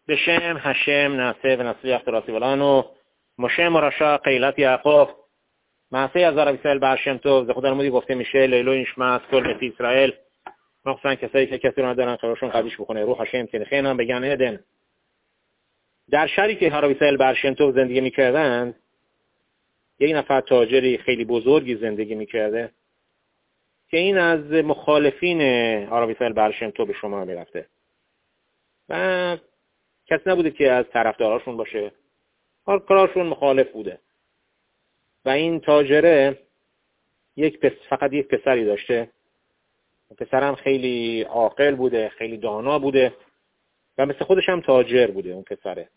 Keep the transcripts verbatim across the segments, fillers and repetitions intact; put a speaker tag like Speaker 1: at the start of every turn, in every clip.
Speaker 1: בשם השם נעשה ונצליח תורתי ולנו, משה מורשה قیلت יעקב, מעשה עזר ישראל בעל שם טוב. זכות אלמודי گفته میشه لیلوی نشمت کل ملت اسرائیل، مخصوصا کسایی که کسی رو ندارن خیرشون قدیش بکنه. روح هاشم تنخین هم بگن ادن. در شهری که هارا اسرائیل بعل شم طov زندگی میکردند، یک نفر تاجری خیلی بزرگی زندگی میکرده که این از مخالفین هارا اسرائیل بعل شم طov به شما میرفته و کسی نبوده که از طرفداراشون باشه، هر کارشون مخالف بوده. و این تاجره یک پس فقط یک پسری داشته. پسرم خیلی عاقل بوده، خیلی دانا بوده و مثل خودش هم تاجر بوده اون پسره.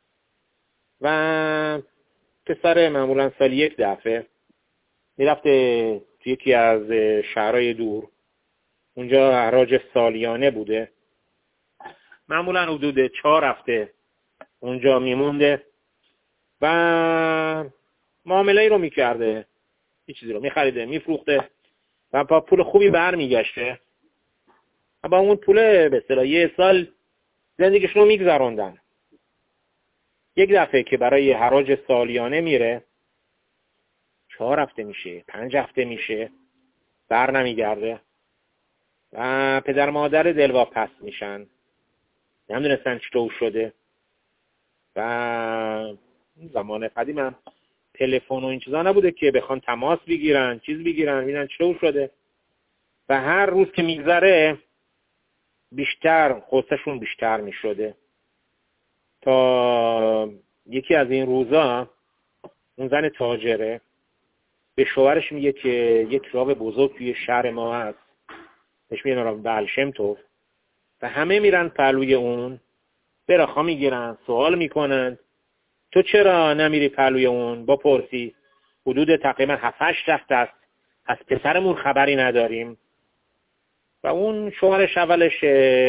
Speaker 1: و پسر معمولا سال یک دفعه میرفته توی یکی از شهرهای دور، اونجا حراج سالیانه بوده، معمولا حدود چهار هفته اونجا میمونده و معامله رو میکرده، یه چیزی رو میخریده میفروخته و با پول خوبی برمیگشته و با اون پول به اصطلاح یه سال زندگیشون رو میگذروندن. یک دفعه که برای حراج سالیانه میره، چهار هفته میشه، پنج هفته میشه، بر نمیگرده و پدر مادر دلواپس میشن، نمیدونستن چطور شده. و زمان قدیم هم تلفن و این چیزا نبوده که بخوان تماس بگیرن، چیز بگیرن، ببینن چطور شده. و هر روز که میگذره بیشتر غصه‌شون بیشتر میشده تا یکی از این روزا اون زن تاجره به شوهرش میگه که یک راو بزرگ توی شهر ما هست، بهش میگن راو بعل شم طov و همه میرن پهلوی اون، براخا میگیرن، سوال میکنن تو چرا نمیری پهلوی اون؟ با پرسی حدود تقریبا هفت هشت هفته است از پسرمون خبری نداریم. و اون شوهرش اولش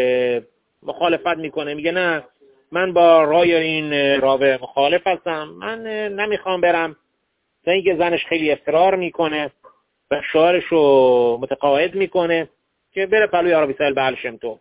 Speaker 1: مخالفت میکنه، میگه نه من با رای این راوه مخالف هستم، من نمیخوام برم. تا اینکه زنش خیلی اصرار میکنه و شوهرش رو متقاعد میکنه که بره پهلوی هارا اسرائیل بعل شم طov.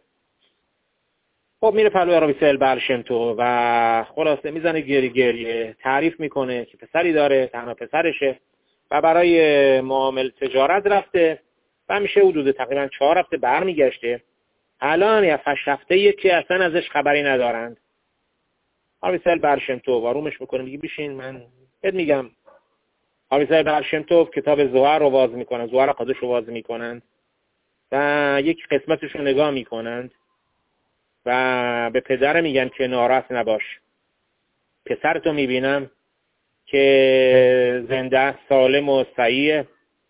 Speaker 1: خب میره پهلوی هارا اسرائیل بعل شم طov و خلاصه میزنه گریه گریه، تعریف میکنه که پسری داره، تنها پسرشه و برای معامل تجارت رفته و میشه حدود تقریبا چهار هفته برمیگشته. الان یا هشت هفته که اصلا ازش خبری ندارند. هارا اسرائیل بعل شم طov آرومش میکنه، میگه بشین من بهت میگم. هارا اسرائیل بعل شم طov کتاب زوهر رو باز میکنن، زوهر قدش رو باز میکنن و یک قسمتش رو نگاه میکنند و به پدر میگن که ناراحت نباش، پسرتو میبینم که زنده سالم و صحیح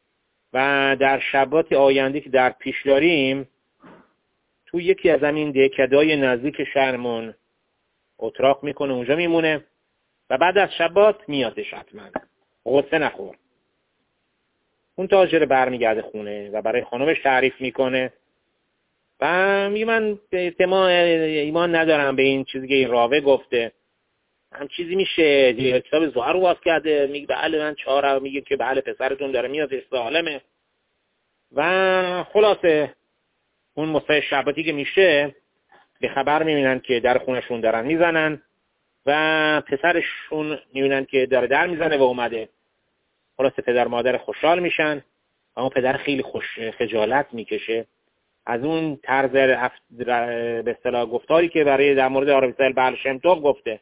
Speaker 1: و در شبات آینده که در پیش داریم تو یکی از همین دهکده‌های نزدیک شهرمون اتراق میکنه، اونجا میمونه و بعد از شبات میادش. حتما غصه نخور. اون تاجر برمیگرده خونه و برای خانمش تعریف میکنه و میگه من ایمان ندارم به این چیزی که این راوه گفته، هم چیزی میشه. کتاب زوهر رو باز کرده، میگه بله من چهار، میگه که بله پسرتون داره میاد سالمه. و خلاصه اون مصطفی شباتی که میشه به خبر میبینن که در خونشون دارن میزنن و پسرشون میبینن که داره در میزنه و اومده. خلاصه پدر مادر خوشحال میشن، اما پدر خیلی خوش خجالت میکشه از اون طرز به اصطلاح گفتاری که برای در مورد هارا اسرائیل بعل شم طov گفته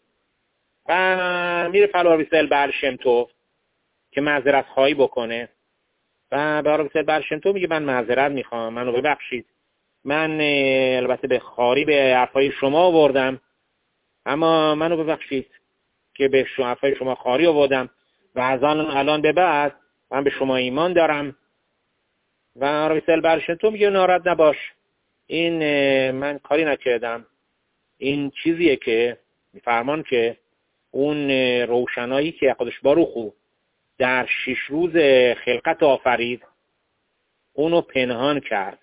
Speaker 1: و میره پهلوی هارا اسرائیل بعل شم طov که معذرت خواهی بکنه و به هارا اسرائیل بعل شم طov میگه من معذرت میخوام، منو ببخشید، من البته به خاری به حرفای شما آوردم، اما منو ببخشید که به شما حرفای شما خاری آوردم و از الان به بعد من به شما ایمان دارم. و هارا اسرائیل بعل شم طov میگه ناراحت نباش، این من کاری نکردم، این چیزیه که فرمان که اون روشنایی که قدش باروخو در شش روز خلقت آفرید اونو پنهان کرد.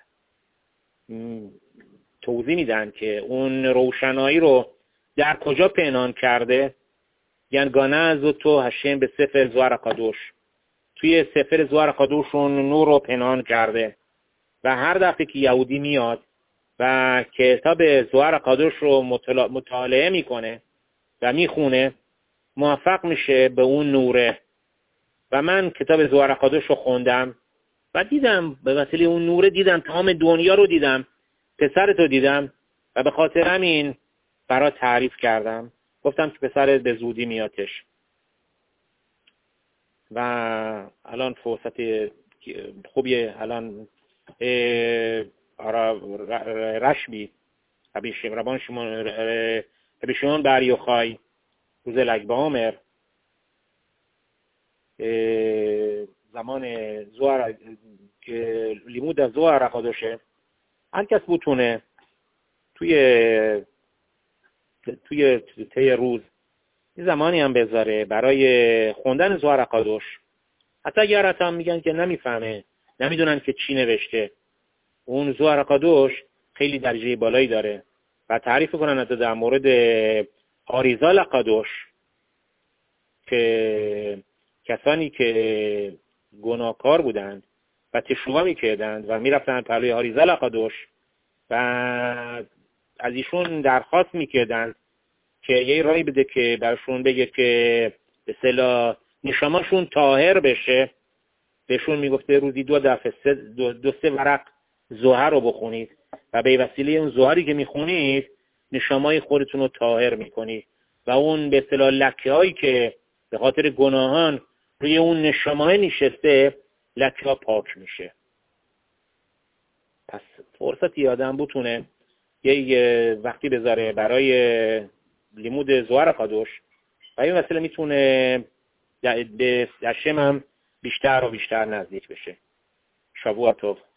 Speaker 1: توضیح میدن که اون روشنایی رو در کجا پنهان کرده. یعنی گانه از تو هشم به سفر زوهر قدوش، توی سفر زوهر قدوش اون نور رو پنهان کرده و هر دفعه که یهودی میاد و کتاب زوار قادوش رو مطالعه میکنه و میخونه، موفق میشه به اون نوره. و من کتاب زوار قادوش رو خوندم و دیدم به وسیله اون نوره دیدم تمام دنیا رو دیدم، پسرتو دیدم و به خاطر همین برا تعریف کردم، گفتم که پسرت به زودی میاتش. و الان فرصت خوبیه، الان رشبی ربی ربان شمون ربی شمون بر یوخای روز لگبه عمر زمان زوار که لیمود از زوار قادوشه، هر کس بتونه توی توی طی روز یه زمانی هم بذاره برای خوندن زوار قادوش. حتی اگر حتی هم میگن که نمیفهمه، نمیدونن که چی نوشته، اون زوار قادوش خیلی درجه بالایی داره و تعریف کنن حتی در مورد آریزال قادوش که کسانی که گناهکار بودند و تشویق میکردند و میرفتن پلوی آریزال قادوش و از ایشون درخواست میکردند که یه رای بده که برشون بگه که به اصطلاح نشاماشون طاهر بشه، بهشون میگفته روزی دو دفعه سه دو, دو سه ورق زهر رو بخونید و به وسیله اون زهری که میخونید نشامای خودتون رو طاهر میکنید و اون به اصطلاح لکه هایی که به خاطر گناهان روی اون نشامای نشسته لکه ها پاک میشه. پس فرصتی آدم بتونه یه وقتی بذاره برای لیمود زوار قادوش و این وسیله میتونه به هشم هم بیشتر و بیشتر نزدیک بشه. شبوه توب.